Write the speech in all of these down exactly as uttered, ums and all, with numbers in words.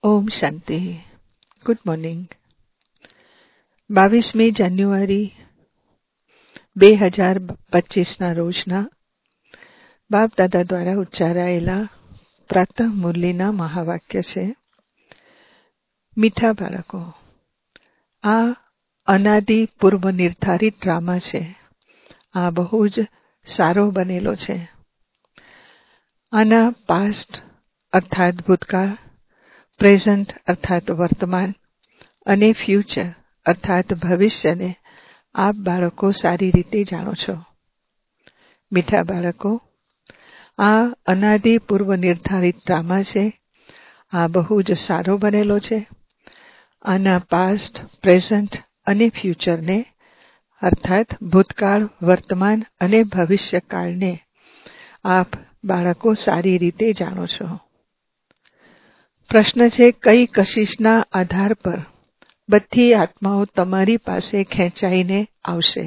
ઓમ શાંતિ. Good morning. બાવીસમી જાન્યુઆરી બે હજાર પચીસના રોજના બાપ દાદા દ્વારા ઉચ્ચારાયેલા પ્રાતઃ મુરલીના મહાવાક્ય છે. મીઠા બાળકો, આ અનાદિ પૂર્વ નિર્ધારિત ડ્રામા છે. આ બહુ જ સારો બનેલો છે. આના પાસ્ટ અર્થાત ભૂતકાળ, પ્રેઝન્ટ અર્થાત વર્તમાન અને ફ્યુચર અર્થાત ભવિષ્યને આપ બાળકો સારી રીતે જાણો છો. મીઠા બાળકો, આ અનાદિ પૂર્વ નિર્ધારિત ડ્રામા છે. આ બહુ જ સારો બનેલો છે. આના પાસ્ટ, પ્રેઝન્ટ અને ફ્યુચરને અર્થાત ભૂતકાળ, વર્તમાન અને ભવિષ્યકાળને આપ બાળકો સારી રીતે જાણો છો. પ્રશ્ન છે, કઈ કશિશના આધાર પર બધી આત્માઓ તમારી પાસે ખેંચાઈને આવશે?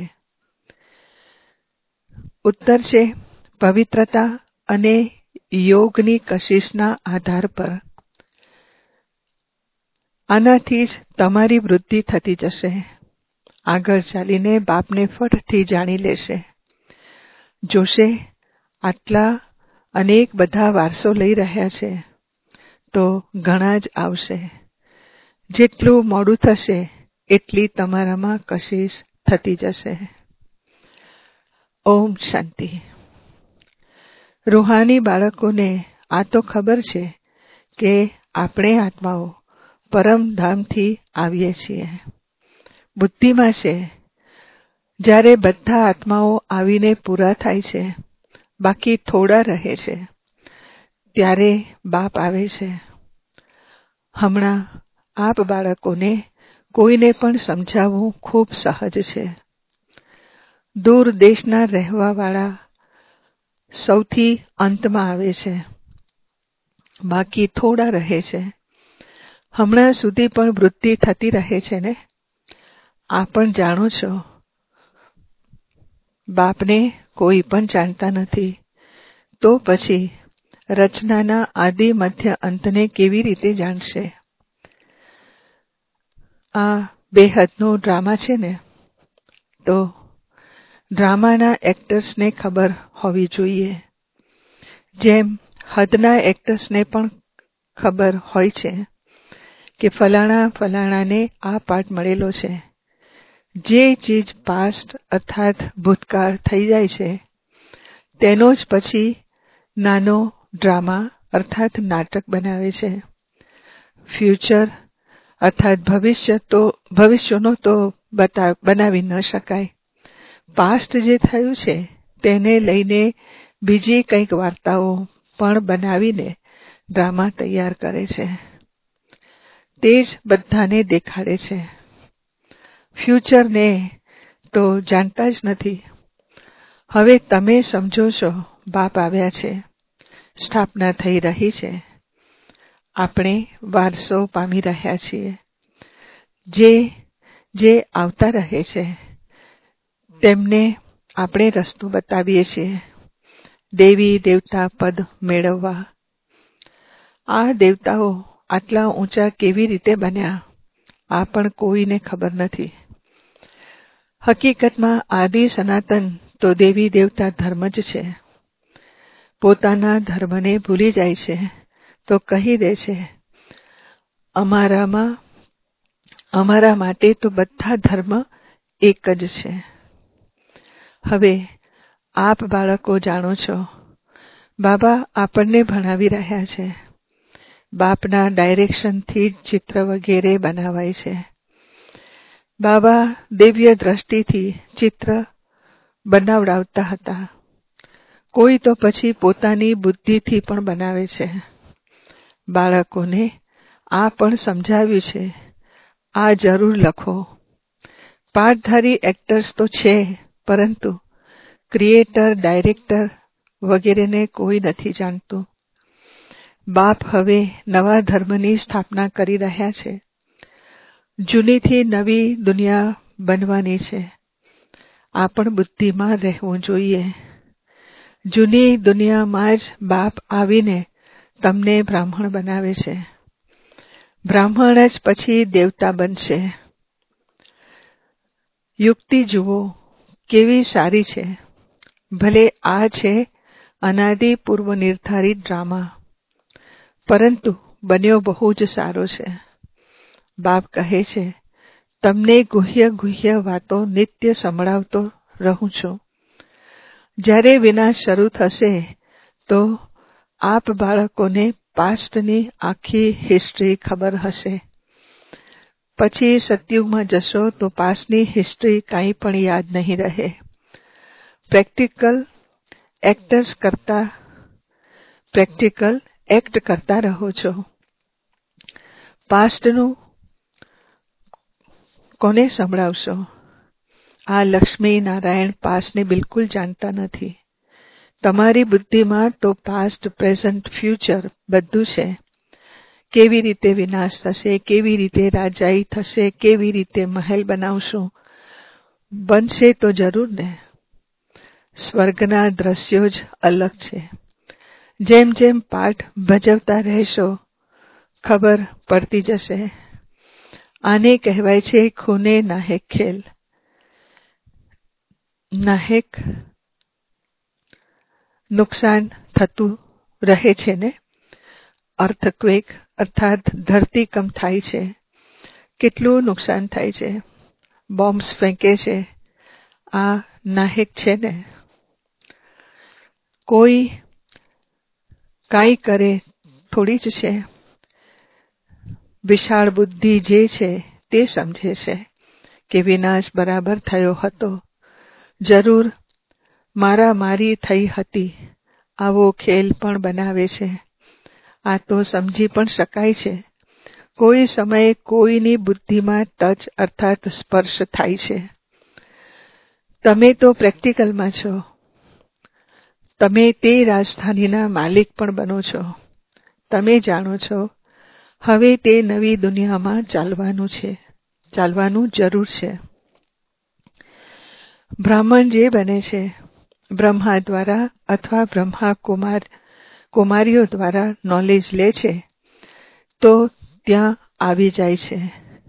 ઉત્તર છે, પવિત્રતા અને યોગની કશિશના આધાર પર. આનાથી જ તમારી વૃદ્ધિ થતી જશે. આગળ ચાલીને બાપને ફટથી જાણી લેશે. જોશે આટલા અનેક બધા વારસો લઈ રહ્યા છે તો ઘણા જ આવશે. જેટલું મોડું થશે એટલી તમારામાં કશિશ થતી જશે. ઓમ શાંતિ. રૂહાની બાળકોને આ તો ખબર છે કે આપણે આત્માઓ પરમધામથી આવીએ છીએ. બુદ્ધિમાં છે, જ્યારે બધા આત્માઓ આવીને પૂરા થાય છે, બાકી થોડા રહે છે, ત્યારે બાપ આવે છે. હમણાં આપ બાળકોને કોઈને પણ સમજાવવું ખૂબ સહજ છે. દૂર દેશના રહેવાવાળા સૌથી અંતમાં આવે છે, બાકી થોડા રહે છે. હમણાં સુધી પણ વૃદ્ધિ થતી રહે છે ને? આ પણ જાણો છો. બાપને કોઈ પણ જાણતા નથી, તો પછી રચનાના આદિ મધ્ય અંતને કેવી રીતે જાણશે? આ બેહદનો ડ્રામા છે ને, તો ડ્રામાના એક્ટર્સને ખબર હોવી જોઈએ. જેમ હદના એક્ટર્સને પણ ખબર હોય છે કે ફલાણા ફલાણાને આ પાઠ મળેલો છે. જે ચીજ પાસ્ટ અર્થાત ભૂતકાળ થઈ જાય છે તેનો જ પછી નાનો ડ્રામા અર્થાત નાટક બનાવે છે. ફ્યુચર અર્થાત ભવિષ્ય તો ભવિષ્યનો તો બતા બનાવી ન શકાય. પાસ્ટ જે થયું છે તેને લઈને બીજી કંઈક વાર્તાઓ પણ બનાવીને ડ્રામા તૈયાર કરે છે. તે જ બધાને દેખાડે છે. ફ્યુચરને તો જાણતા જ નથી. હવે તમે સમજો છો, બાપ આવ્યા છે, સ્થાપના થઈ રહી છે, આપણે વારસો પામી રહ્યા છીએ. જે જે આવતા રહે છે તેમને આપણે રસ્તો બતાવીએ છીએ દેવી દેવતા પદ મેળવવા. આ દેવતાઓ આટલા ઊંચા કેવી રીતે બન્યા આ પણ કોઈને ખબર નથી. હકીકતમાં આદિ સનાતન તો દેવી દેવતા ધર્મ જ છે. પોતાના ધર્મને ભૂલી જાય છે તો કહી દે છે, અમારામાં અમારા માટે તો બધા ધર્મ એક જ છે. હવે આપ બાળકો જાણો છો, બાબા આપણને ભણાવી રહ્યા છે. બાપના ડાયરેક્શનથી જ ચિત્ર વગેરે બનાવાય છે. બાબા દિવ્ય દ્રષ્ટિથી ચિત્ર બનાવડાવતા હતા. કોઈ તો પછી પોતાની બુદ્ધિથી પણ બનાવે છે. બાળકોને આ પણ સમજાવ્યું છે, આ જરૂર લખો. પાઠધારી એક્ટર્સ તો છે, પરંતુ ક્રિએટર, ડાયરેક્ટર વગેરેને કોઈ નથી જાણતું. બાપ હવે નવા ધર્મની સ્થાપના કરી રહ્યા છે. જૂનીથી નવી દુનિયા બનવાની છે. આ પણ બુદ્ધિમાં રહેવું જોઈએ. જૂની દુનિયામાં જ બાપ આવીને તમને બ્રાહ્મણ બનાવે છે. બ્રાહ્મણ જ પછી દેવતા બનશે. યુક્તિ જુઓ કેવી સારી છે. ભલે આ છે અનાદિ પૂર્વ નિર્ધારિત ડ્રામા, પરંતુ બન્યો બહુ જ સારો છે. બાપ કહે છે, તમને ગુહ્ય ગુહ્ય વાતો નિત્ય સંભળાવતો રહું છું. જ્યારે વિનાશ શરૂ થશે તો આપ બાળકોને પાસ્ટની આખી હિસ્ટ્રી ખબર હશે. પછી સતયુગમાં જશો તો પાસ્ટની હિસ્ટ્રી કાંઈ પણ યાદ નહીં રહે. પ્રેક્ટિકલ એક્ટર્સ કરતા પ્રેક્ટિકલ એક્ટ કરતા રહો છો. પાસ્ટનું કોને સંભળાવશો? આ લક્ષ્મી નારાયણ પાસ્ટને બિલકુલ જાણતા નથી. તમારી બુદ્ધિમાં તો પાસ્ટ, પ્રેઝન્ટ, ફ્યુચર બધું છે. કેવી રીતે વિનાશ થશે, કેવી રીતે રાજાઈ થશે, કેવી રીતે મહેલ બનાવશું, બનશે તો જરૂર ને. સ્વર્ગના દ્રશ્યો જ અલગ છે. જેમ જેમ પાઠ ભજવતા રહેશો ખબર પડતી જશે. આને કહેવાય છે ખૂને નાહેક ખેલ. નાહેક નુકસાન થતું રહે છે ને. અર્થક્વેક અર્થાત ધરતીકંપ થાય છે. કેટલું નુકસાન થાય છે. બોમ્બ્સ ફેંકે છે. આ નાહેક છે ને. કોઈ કાંઈ કરે થોડી જ છે. વિશાળ બુદ્ધિ જે છે તે સમજે છે કે વિનાશ બરાબર થયો હતો. જરૂર મારામારી થઈ હતી. આવો ખેલ પણ બનાવે છે. આ તો સમજી પણ શકાય છે. કોઈ સમયે કોઈની બુદ્ધિમાં ટચ અર્થાત સ્પર્શ થાય છે. તમે તો પ્રેક્ટિકલમાં છો. તમે તે રાજધાનીના માલિક પણ બનો છો. તમે જાણો છો હવે તે નવી દુનિયામાં ચાલવાનું છે, ચાલવાનું જરૂર છે. બ્રાહ્મણ જે બને છે બ્રહ્મા દ્વારા અથવા બ્રહ્મા કુમાર કુમારીઓ દ્વારા નોલેજ લે છે તો ત્યાં આવી જાય છે.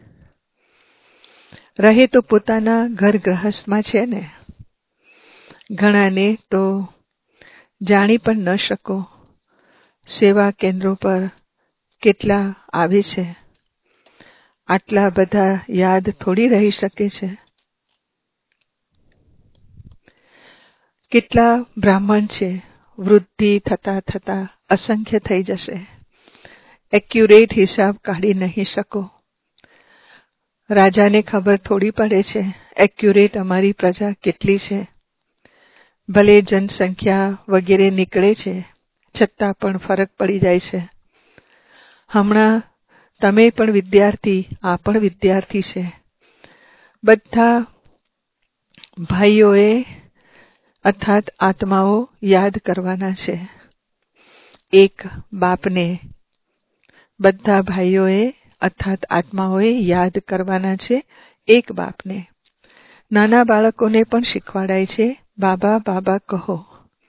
રહે તો પોતાના ઘર ગ્રહસ્થમાં છે ને. ઘણાને તો જાણી પણ ન શકો. સેવા કેન્દ્રો પર કેટલા આવે છે. આટલા બધા યાદ થોડી રહી શકે છે. કેટલા બ્રાહ્મણ છે. વૃદ્ધિ થતા થતા અસંખ્ય થઈ જશે. એક્યુરેટ હિસાબ કાઢી નહીં શકો. રાજાને ખબર થોડી પડે છે એક્યુરેટ અમારી પ્રજા કેટલી છે. ભલે જનસંખ્યા વગેરે નીકળે છે છતાં પણ ફરક પડી જાય છે. હમણાં તમે પણ વિદ્યાર્થી, આ પણ વિદ્યાર્થી છે. બધા ભાઈઓએ અર્થાત આત્માઓ યાદ કરવાના છે એક બાપને. બધા ભાઈઓએ અર્થાત આત્માઓએ યાદ કરવાના છે એક બાપને. નાના બાળકોને પણ શીખવાડાય છે બાબા બાબા કહો.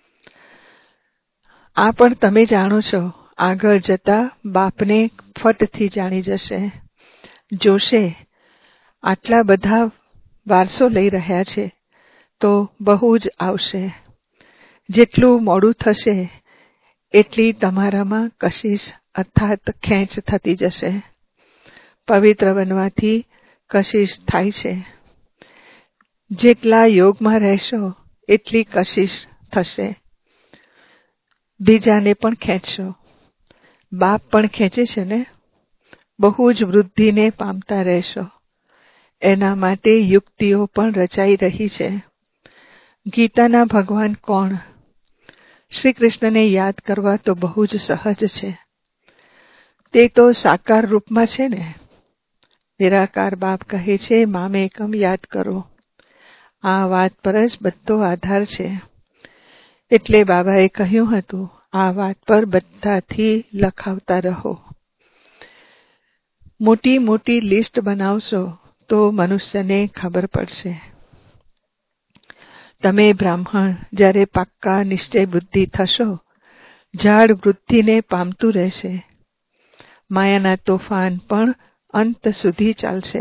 આ પણ તમે જાણો છો આગળ જતા બાપને ફટથી જાણી જશે. જોશે આટલા બધા વારસો લઈ રહ્યા છે તો બહુ જ આવશે. જેટલું મોડું થશે એટલી તમારામાં કશિશ અર્થાત ખેંચ થતી જશે. પવિત્ર બનવાથી કશિશ થાય છે. જેટલા યોગમાં રહેશો એટલી કશિશ થશે. બીજાને પણ ખેંચશો. બાપ પણ ખેંચે છે ને. બહુ જ વૃદ્ધિને પામતા રહેશો. એના માટે યુક્તિઓ પણ રચાઈ રહી છે. ગીતાના ભગવાન કોણ? શ્રી કૃષ્ણને યાદ કરવા તો બહુ જ સહજ છે. તે તો સાકાર રૂપમાં છે ને. નિરાકાર બાપ કહે છે મામેકમ યાદ કરો. આ વાત પર જ બધો આધાર છે. એટલે બાબાએ કહ્યું હતું આ વાત પર બધાથી લખાવતા રહો. મોટી મોટી લિસ્ટ બનાવશો તો મનુષ્યને ખબર પડશે. તમે બ્રાહ્મણ જ્યારે પાક્કા નિશ્ચય બુદ્ધિ થશો ઝાડ વૃદ્ધિને પામતું રહેશે. માયાના તોફાન પણ અંત સુધી ચાલશે.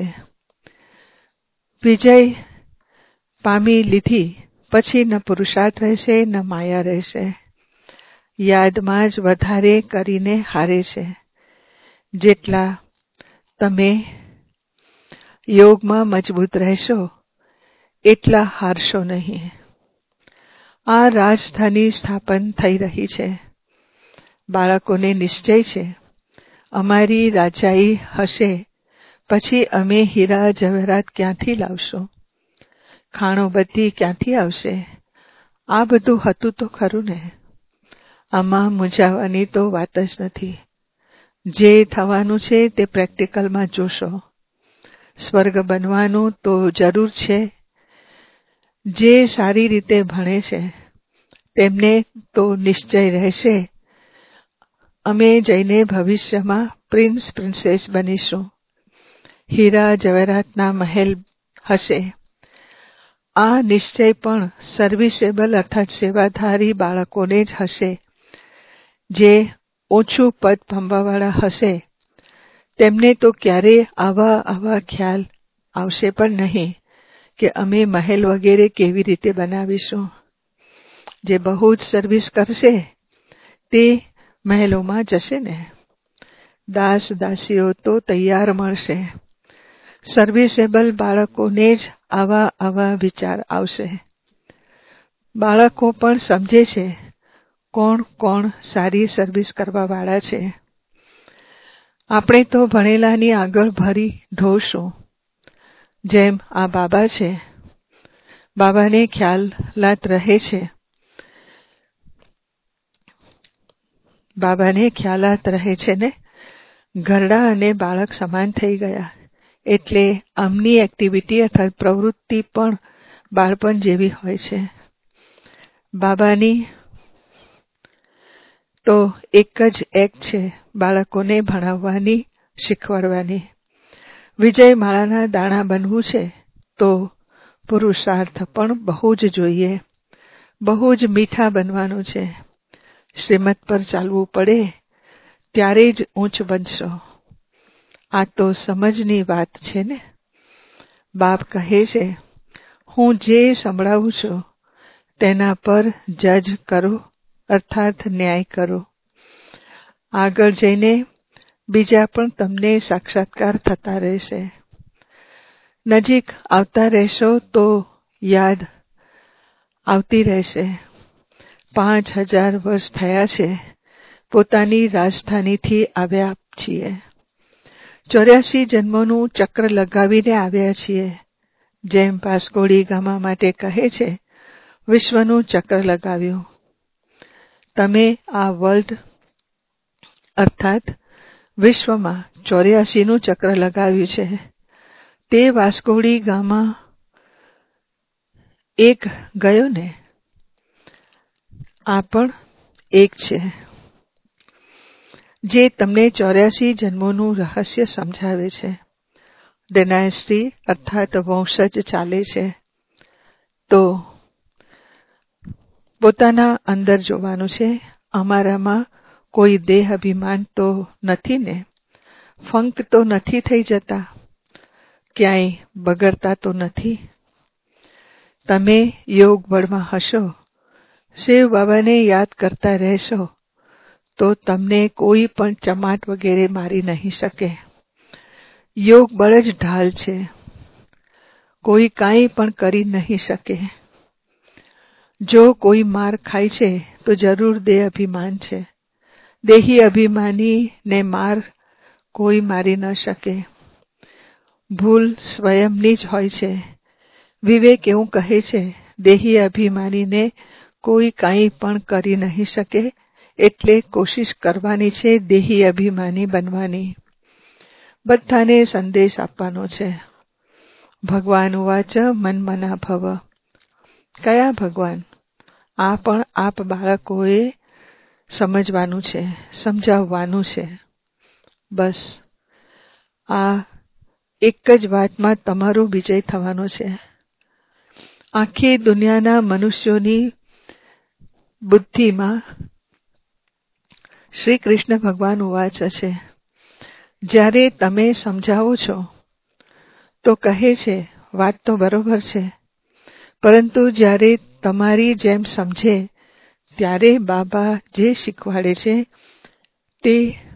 વિજય પામી લીધી પછી ન પુરુષાર્થ રહેશે ન માયા રહેશે. યાદમાં જ વધારે કરીને હારે છે. જેટલા તમે યોગમાં મજબૂત રહેશો એટલા હારશો નહીં. આ રાજધાની સ્થાપન થઈ રહી છે. બાળકોને નિશ્ચય છે અમારી રાજાઈ હશે પછી અમે હીરા જવેરાત ક્યાંથી લાવશું, ખાણો બધી ક્યાંથી આવશે. આ બધું હતું તો ખરું ને. આમાં મૂંઝાવાની તો વાત જ નથી. જે થવાનું છે તે પ્રેક્ટિકલમાં જોશો. સ્વર્ગ બનવાનું તો જરૂર છે. જે સારી રીતે ભણે છે તેમને તો નિશ્ચય રહેશે અમે જઈને ભવિષ્યમાં પ્રિન્સ પ્રિન્સેસ બનીશું. હીરા જવેરાતના મહેલ હશે. આ નિશ્ચય પણ સર્વિસેબલ અર્થાત સેવાધારી બાળકોને જ હશે. જે ઓછું પદ પામવાવાળા હશે તેમને તો ક્યારેય આવા આવા ખ્યાલ આવશે પણ નહીં કે અમે મહેલ વગેરે કેવી રીતે બનાવીશું. જે બહુ જ સર્વિસ કરશે તે મહેલોમાં જશે ને. દાસ દાસીઓ તો તૈયાર મળશે. સર્વિસેબલ બાળકોને જ આવા આવા વિચાર આવશે. બાળકો પણ સમજે છે કોણ કોણ સારી સર્વિસ કરવા વાળા છે. આપણે તો ભણેલાની આગળ ભરી ઢોળશું. જેમ આ બાબા છે, બાબાને ખ્યાલાત રહે છે બાબાને ખ્યાલાત રહે છે ને ઘરડા અને બાળક સમાન થઈ ગયા. એટલે આમની એક્ટિવિટી અર્થાત પ્રવૃત્તિ પણ બાળપણ જેવી હોય છે. બાબાની તો એક જ એક છે બાળકોને ભણાવવાની, શીખવાડવાની. વિજય માળાના દાણા બનવું છે તો પુરુષાર્થ પણ બહુ જ જોઈએ. બહુ જ મીઠા બનવાનું છે. શ્રીમત પર ચાલવું પડે ત્યારે જ ઊંચ બનશો. આ તો સમજની વાત છે ને. બાપ કહે છે હું જે સંભળાવું છું તેના પર જજ કરો અર્થાત ન્યાય કરો. આગળ જઈને બીજા પણ તમને સાક્ષાત્કાર થતા રહેશે. નજીક આવતા રહેશો તો યાદ આવતી રહેશે. પાંચ હજાર વર્ષ થયા છે પોતાની રાજધાનીથી આવ્યા છીએ. ચોર્યાસી જન્મોનું ચક્ર લગાવીને આવ્યા છીએ. જેમ વાસ્કોડી ગામા માટે કહે છે વિશ્વનું ચક્ર લગાવ્યું. તમે આ વર્લ્ડ અર્થાત વિશ્વમાં ચોર્યાસીનું ચક્ર લગાવ્યું છે. તે વાસ્કોડી ગામા એક ગયો ને. આ પણ એક છે જે તમને ચોર્યાસી જન્મોનું રહસ્ય સમજાવે છે. ડિનાસ્ટી અર્થાત વંશજ ચાલે છે તો પોતાના અંદર જોવાનું છે. અમારામાં કોઈ દેહ અભિમાન તો નથી ને. ફંક તો નથી થઈ જતા. ક્યાંય બગડતા તો નથી. તમે યોગ બળમાં હશો, શિવ બાબાને યાદ કરતા રહેશો તો તમને કોઈ પણ ચમાટ વગેરે મારી નહીં શકે. યોગ બળ જ ઢાલ છે. કોઈ કાંઈ પણ કરી નહીં શકે. જો કોઈ માર ખાય છે તો જરૂર દેહ અભિમાન છે. દેહી અભિમાનીને માર કોઈ મારી ન શકે. ભૂલ સ્વયંની જ હોય છે. વિવેક એવું કહે છે દેહી અભિમાનીને કોઈ કાંઈ પણ કરી નહીં શકે. એટલે કોશિશ કરવાની છે દેહી અભિમાની બનવાની. બધાને સંદેશ આપવાનો છે. ભગવાન ઉવાચ મન મના ભવ. કયા ભગવાન? આ પણ આપ બાળકોએ સમજવાનું છે, સમજાવવાનું છે. બસ આ એક જ વાતમાં તમારો વિજય થવાનો છે. આખી દુનિયાના મનુષ્યોની બુદ્ધિમાં શ્રી કૃષ્ણ ભગવાન ઉવાચ છે જ્યારે તમે સમજાવો છો તો કહે છે વાત તો બરોબર છે, પરંતુ જ્યારે તમારી જેમ સમજે ત્યારે બાબા જે શીખવાડે છે તે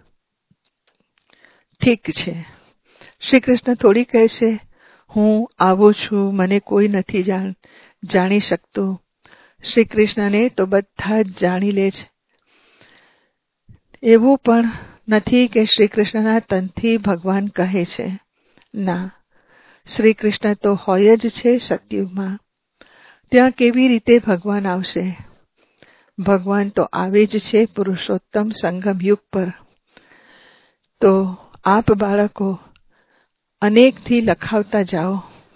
ઠીક છે. શ્રી કૃષ્ણ થોડી કહેશે હું આવું છું, મને કોઈ નથી જાણ જાણી શકતું. શ્રી કૃષ્ણને તો બધા જ જાણી લે છે. એવું પણ નથી કે શ્રી કૃષ્ણના તનથી ભગવાન કહે છે. ના, શ્રી કૃષ્ણ તો હોય જ છે સતયુગમાં. ત્યાં કેવી રીતે ભગવાન આવશે? ભગવાન તો આવે જ છે પુરુષોત્તમ સંગમ યુગ પર. તો આપ બાળકો અનેકથી લખાવતા જાઓ.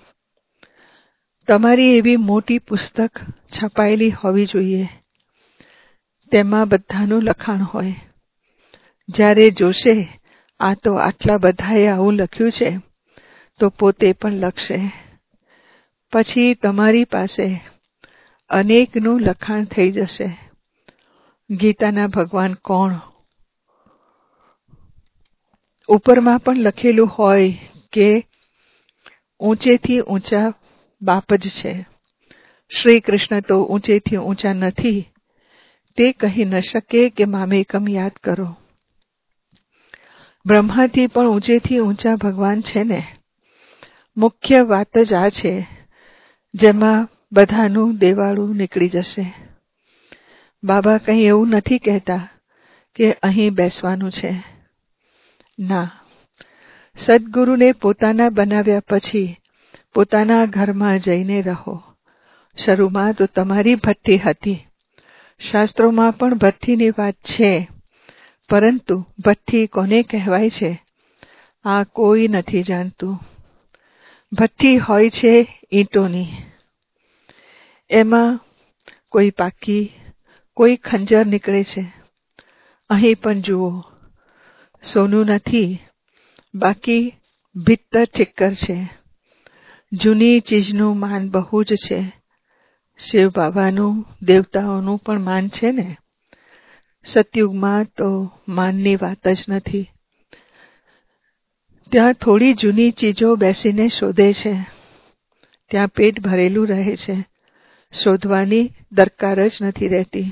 તમારી એવી મોટી પુસ્તક છપાયેલી હોવી જોઈએ, તેમાં બધાનું લખાણ હોય. જ્યારે જોશે આ તો આટલા બધાએ આવું લખ્યું છે, તો પોતે પણ લખશે. પછી તમારી પાસે અનેકનું લખાણ થઈ જશે. ગીતાના ભગવાન કોણ? ઉપરમાં પણ લખેલું હોય કે ઊંચેથી ઊંચા બાપ જ છે. શ્રી કૃષ્ણ તો ઊંચેથી ઊંચા નથી. તે કહી ન શકે કે મામેકમ યાદ કરો. બ્રહ્માથી પણ ઊંચેથી ઊંચા ભગવાન છે ને. મુખ્ય વાત જ આ છે, જેમાં બધાનું દેવાળું નીકળી જશે. બાબા કંઈ એવું નથી કહેતા કે અહીં બેસવાનું છે. ના, સદગુરુને પોતાના બનાવ્યા પછી પોતાના ઘરમાં જઈને રહો. શરૂમાં તો તમારી ભઠ્ઠી હતી. શાસ્ત્રોમાં પણ ભઠ્ઠીની વાત છે, પરંતુ ભઠ્ઠી કોને કહેવાય છે આ કોઈ નથી જાણતું. ભઠ્ઠી હોય છે ઈંટોની. એમાં કોઈ પાકી, કોઈ ખંજર નીકળે છે. અહીં પણ જુઓ, સોનું નથી, બાકી ભીત્તર ઠીક્કર છે. જૂની ચીજનું માન બહુ જ છે. શિવ બાબાનું, દેવતાઓનું પણ માન છે ને. સતયુગમાં તો માનની વાત જ નથી. ત્યાં થોડી જૂની ચીજો બેસીને શોધે છે. ત્યાં પેટ ભરેલું રહે છે. શોધવાની દરકાર જ નથી રહેતી.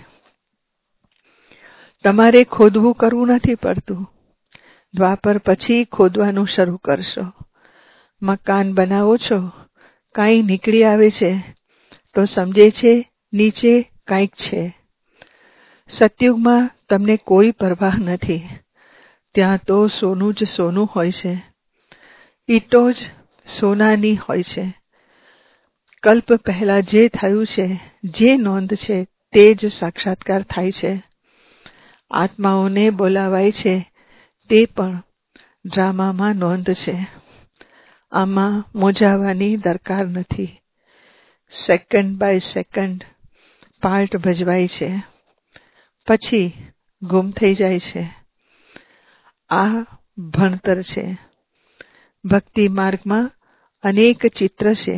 તમારે ખોદવું કરવું નથી પડતું. દ્વાપર પછી ખોદવાનું શરૂ કરશો. મકાન બનાવો છો, કાંઈ નીકળી આવે છે તો સમજે છે નીચે કાંઈક છે. સતયુગમાં તમને કોઈ પરવાહ નથી. ત્યાં તો સોનું જ સોનું હોય છે. ઈંટો જ સોનાની હોય છે. કલ્પ પહેલા જે થયું છે, જે નોંધ છે તે જ સાક્ષાત્કાર થાય છે. આત્માઓને બોલાવાય છે તે પણ ડ્રામામાં નોંધ છે. આમાં મૂંઝાવાની દરકાર નથી. સેકન્ડ બાય સેકન્ડ પાર્ટ ભજવાય છે, પછી ગુમ થઈ જાય છે. આ ભણતર છે. ભક્તિ માર્ગમાં અનેક ચિત્ર છે.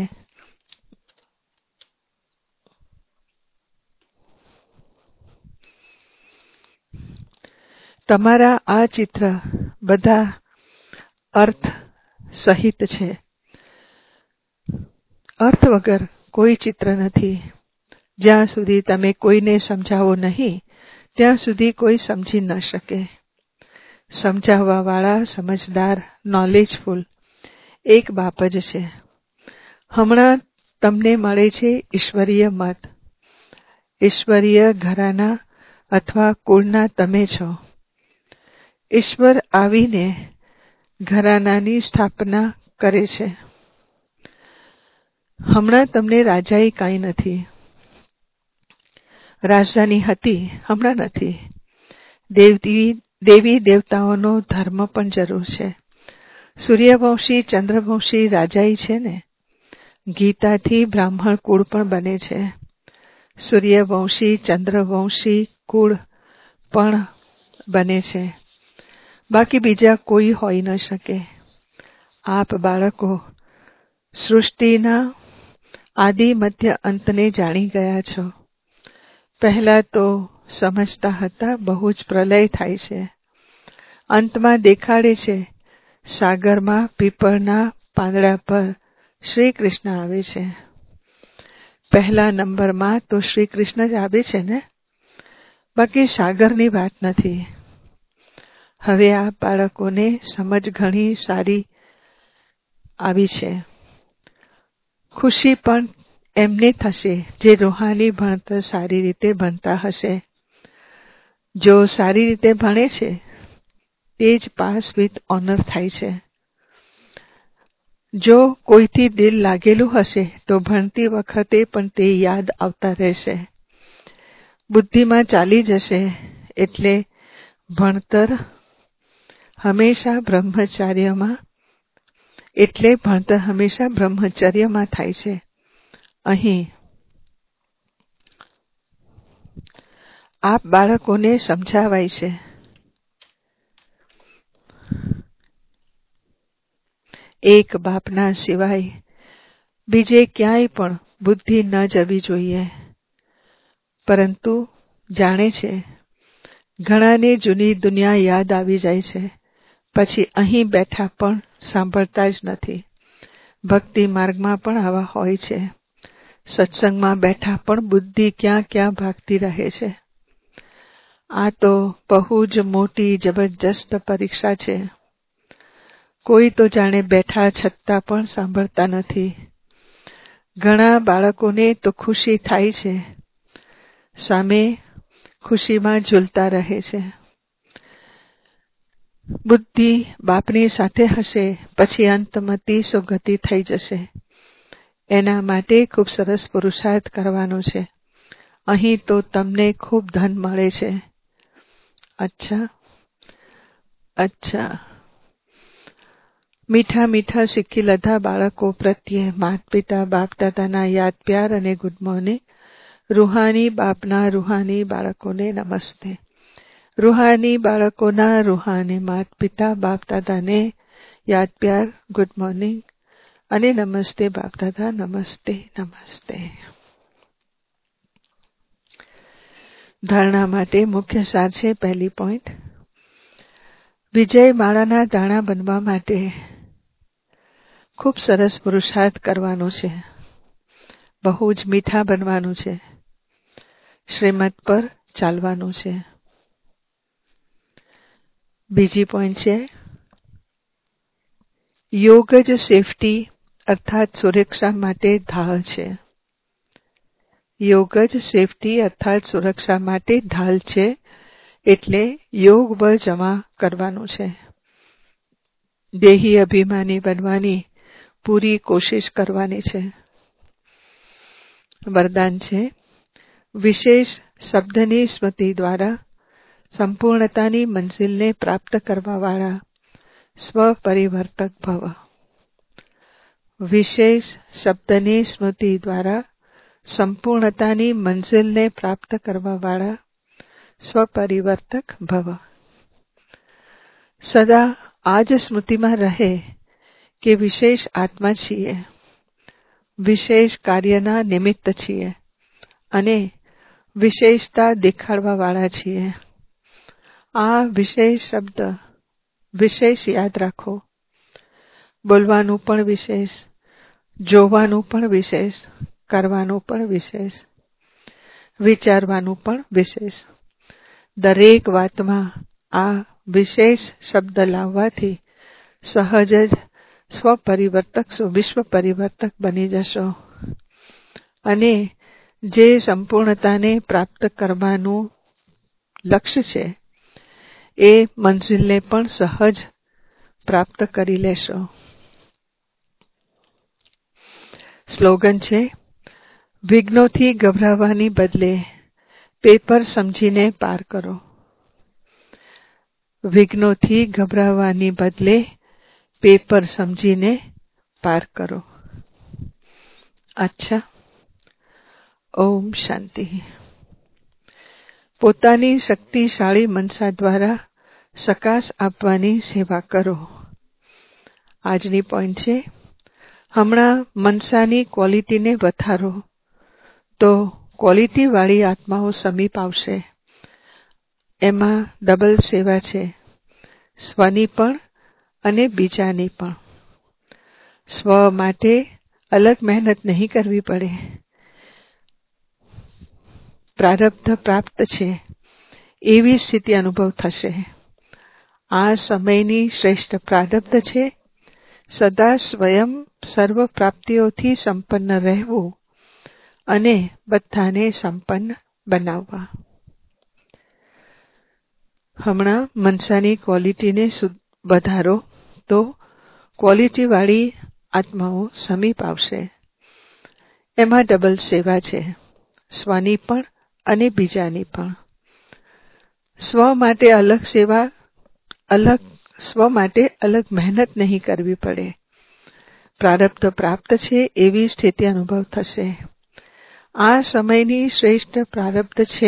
તમારા આ ચિત્ર બધા અર્થ સહિત છે. અર્થ વગર કોઈ ચિત્ર નથી. જ્યાં સુધી તમે કોઈને સમજાવો નહીં, ત્યાં સુધી કોઈ સમજી ન શકે. સમજાવવાવાળા, સમજદાર, નોલેજફુલ એક બાપ જ છે. હમણાં તમને મળે છે ઈશ્વરીય મત. ઈશ્વરીય ઘરાના અથવા કુળના તમે છો. ઈશ્વર આવીને ઘરાનાની સ્થાપના કરે છે. હમણાં તમને રાજાઈ કાંઈ નથી. રાજધાની હતી, હમણાં નથી. દેવતી દેવી દેવતાઓનો ધર્મ પણ જરૂર છે. સૂર્યવંશી, ચંદ્રવંશી રાજાઈ છે ને. ગીતાથી બ્રાહ્મણ કુળ પણ બને છે. સૂર્યવંશી, ચંદ્રવંશી કુળ પણ બને છે. બાકી બીજા કોઈ હોઈ ન શકે. આપ બાળકો સૃષ્ટિના આદિ મધ્ય અંતને જાણી ગયા છો. પહેલા તો સમજતા હતા બહુ જ પ્રલય થાય છે. અંતમાં દેખાડે છે સાગરમાં પીપળના પાંદડા પર શ્રી કૃષ્ણ આવે છે. પહેલા નંબરમાં તો શ્રી કૃષ્ણ જ આવે છે ને, બાકી સાગરની વાત નથી. હવે આ બાળકોને સમજ ઘણી સારી આવી છે. ખુશી પણ એમને થશે જે રૂહાની ભણતર સારી રીતે ભણતા હશે. જો સારી રીતે ભણે છે તે જ પાસ વિથ ઓનર થાય છે. જો કોઈથી દિલ લાગેલું હશે તો ભણતી વખતે પણ તે યાદ આવતા રહેશે. બુદ્ધિમાં ચાલી જશે એટલે ભણતર હંમેશા બ્રહ્મચર્યમાં એટલે ભણતર હંમેશા બ્રહ્મચર્યમાં થાય છે. અહીં આપ બાળકોને સમજાવાય છે. એક બાપના સિવાય બીજે ક્યાંય પણ બુદ્ધિ ન જવી જોઈએ. પરંતુ જાણે છે ઘણાને જૂની દુનિયા યાદ આવી જાય છે, પછી અહીં બેઠા પણ સાંભળતા જ નથી. ભક્તિ માર્ગમાં પણ આવા હોય છે. સત્સંગમાં બેઠા પણ બુદ્ધિ ક્યાં ક્યાં ભાગતી રહે છે. આ તો બહુ જ મોટી જબરજસ્ત પરીક્ષા છે. કોઈ તો જાણે બેઠા છતાં પણ સાંભળતા નથી. ઘણા બાળકોને તો ખુશી થાય છે, સામે ખુશીમાં ઝૂલતા રહે છે. બુદ્ધિ બાપની સાથે હશે પછી અંતમતી સુગતિ થઈ જશે. એના માટે ખૂબ સરસ પુરુષાર્થ કરવાનો છે. અહીં તો તમને ખૂબ ધન મળે છે. અચ્છા અચ્છા મીઠા મીઠા શીખી લીધા બાળકો પ્રત્યે માતા પિતા બાપ દાદાના યાદ પ્યાર અને ગુડ મોર્નિંગ. રૂહાની બાપના રૂહાની બાળકોને નમસ્તે. રૂહાની બાળકોના રૂહાની માતા પિતા બાપ દાદાને યાદ પ્યાર ગુડ મોર્નિંગ અને નમસ્તે બાપ દાદા. નમસ્તે નમસ્તે. ધારણા માટે મુખ્ય સાર છે. પહેલી પોઈન્ટ, વિજય માળાના દાણા બનવા માટે ખૂબ સરસ પુરુષાર્થ કરવાનો છે. બહુ જ મીઠા બનવાનું છે. શ્રીમત પર ચાલવાનું છે. બીજી પોઈન્ટ છે, યોગ જ સેફટી અર્થાત સુરક્ષા માટે ઢાલ છે. યોગ જ સેફટી અર્થાત સુરક્ષા માટે ઢાલ છે. એટલે યોગ બળ જમા કરવાનું છે. દેહી અભિમાની બનવાની પૂરી કોશિશ કરવાની છે. વરદાન છે, વિશેષ શબ્દની સ્મૃતિ દ્વારા સંપૂર્ણતાની મંજિલને પ્રાપ્ત કરવાવાળા સ્વપરિવર્તક ભવ. વિશેષ શબ્દની સ્મૃતિ દ્વારા સંપૂર્ણતાની મંજિલને પ્રાપ્ત કરવાવાળા સ્વપરિવર્તક ભવ. સદા આ જ સ્મૃતિમાં રહે કે વિશેષ આત્મા છીએ, વિશેષ કાર્યના નિમિત્ત છીએ અને વિશેષતા દેખાડવાવાળા છીએ. આ વિશેષ શબ્દ વિશેષ યાદ રાખો. બોલવાનું પણ વિશેષ, જોવાનું પણ વિશેષ, કરવાનું પણ વિશેષ, વિચારવાનું પણ વિશેષ. દરેક વાતમાં આ વિશેષ શબ્દ લાવવાથી સહજ જ સ્વપરિવર્તક વિશ્વ પરિવર્તક બની જશો અને જે સંપૂર્ણતાને પ્રાપ્ત કરવાનું લક્ષ્ય છે એ મંજિલને પણ સહજ પ્રાપ્ત કરી લેશો. સ્લોગન છે, વિઘ્નોથી ગભરાવાની બદલે પેપર સમજીને પાર કરો. વિઘ્નોથી ગભરાવાની બદલે પેપર સમજીને પાર કરો. અચ્છા. ઓમ શાંતિ. પોતાની શક્તિશાળી મનસા દ્વારા સકાશ આપવાની સેવા કરો. આજની પોઈન્ટ છે, હમણાં મનસાની ક્વોલિટીને વધારો તો ક્વોલિટીવાળી આત્માઓ સમીપ આવશે. એમાં ડબલ સેવા છે, સ્વની પણ અને બીજાની પણ. સ્વ માટે અલગ મહેનત નહીં કરવી પડે. પ્રારબ્ધ પ્રાપ્ત છે એવી સ્થિતિ અનુભવ થશે. આ સમયની શ્રેષ્ઠ પ્રારબ્ધ છે. સદા સ્વયં સર્વ પ્રાપ્તિઓથી સંપન્ન રહેવું અને બધાને સંપન્ન બનાવવા. હમણાં મનસાની ક્વોલિટીને વધારો તો ક્વોલિટીવાળી આત્માઓ સમીપ આવશે. એમાં ડબલ સેવા છે, સ્વની પણ અને બીજાની પણ. સ્વ માટે અલગ સેવા અલગ સ્વ માટે અલગ મહેનત નહીં કરવી પડે. પ્રારબ્ધ પ્રાપ્ત છે એવી સ્થિતિ અનુભવ થશે. આ સમયની શ્રેષ્ઠ પ્રારબ્ધ છે.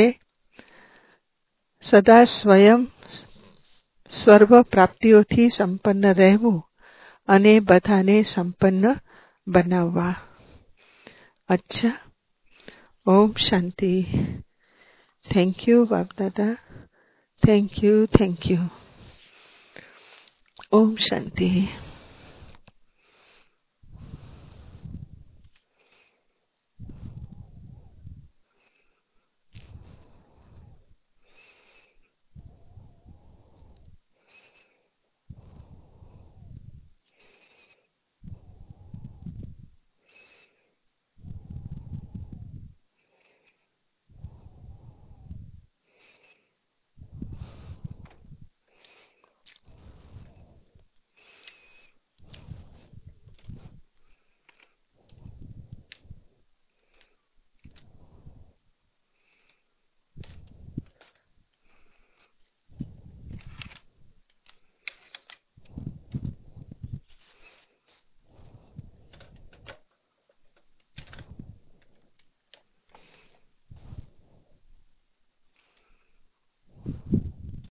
સદા સ્વયં સર્વ પ્રાપ્તિઓથી સંપન્ન રહેવું અને બધાને સંપન્ન બનાવવા. અચ્છા, ઓમ શાંતિ. થેન્ક યુ બાપ દાદા. Thank you thank you. Om Shanti.